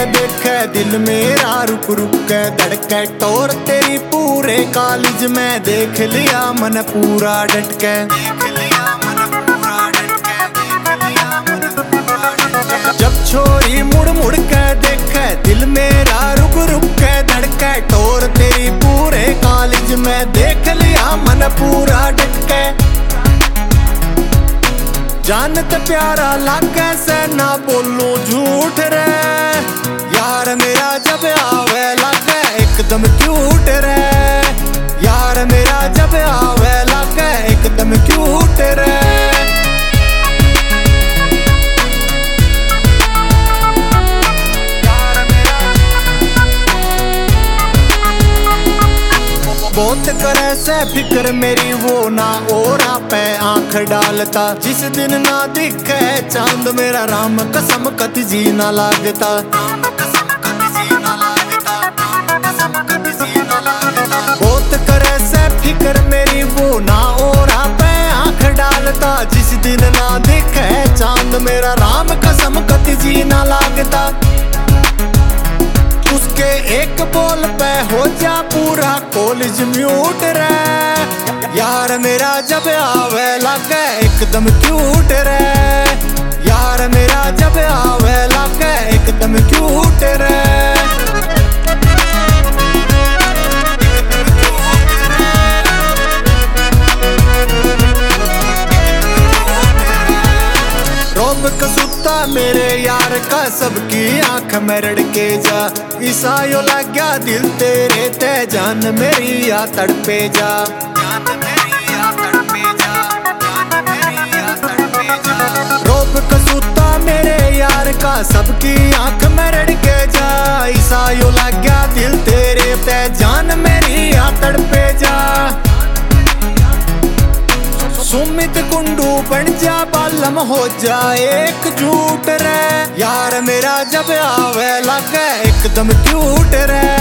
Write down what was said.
देखे दिल मेरा रुक रुक के धड़के। टोर तेरी पूरे कॉलेज में देख लिया मन पूरा डटके। जब छोरी मुड़ मुड़ के देखे दिल मेरा रुक रुक के धड़के। टोर तेरी पूरे कॉलेज में देख लिया मन पूरा डटके। जानत प्यारा लागे से ना बोलूं झूठ रे। यार मेरा जब आवे लागे एकदम क्यूट रे। यार मेरा जब आवे लागे एकदम क्यूट रे। बहुत करे से फिक्र मेरी वो ना ओरा पे आंख डालता। जिस दिन ना दिखे चांद मेरा राम कसम कति जी ना लागता। बहुत करे से फिक्र मेरी वो ना ओरा पे आंख डालता। जिस दिन ना दिखे चांद मेरा राम कसम कति जी ना लागता। उसके एक बोल पे हो जा पूरा कॉलेज म्यूट रे। यार मेरा जब आवे लागे एकदम क्यूट रे। यार मेरा जब आवे लागे एकदम क्यूट रे। रोब कसूता मेरे यार का सबकी आंख में रड़के जा। ईसायो लग गया दिल तेरे ते जान मेरी या तड़पे जा। रोब कसूता मेरे यार का सबकी आंख में रड़के जा। ईसायो लग गया दिल तेरे ते जान मेरी या तड़पे जा। सुमित कुंडू बन जा बालम हो जा एक झूठ रे। यार मेरा जब आवे लागे एकदम क्यूट रे।